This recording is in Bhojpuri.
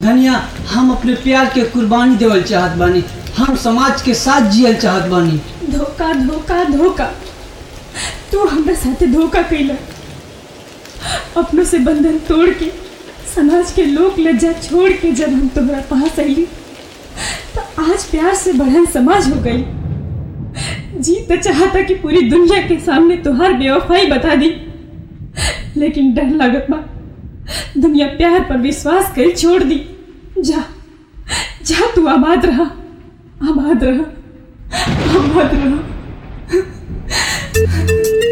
धनिया, हम अपने प्यार के कुर्बानी देवल चाहत बानी। हम समाज के साथ जियल चाहत बानी। धोखा धोखा धोखा, तू हमरा साथे धोखा कैला। अपनों से बंधन तोड़ के, समाज के लोक लज्जा छोड़ के जब हम तुम्हारा पास आईली तो आज प्यार से बढ़न समाज हो गई। जी तो चाहता कि पूरी दुनिया के सामने तुहार बेवफाई बता दी, लेकिन डर लागत बा दुनिया प्यार पर विश्वास कर छोड़ दी। जा जा, तू आबाद रहा, आबाद रहा, आबाद रहा।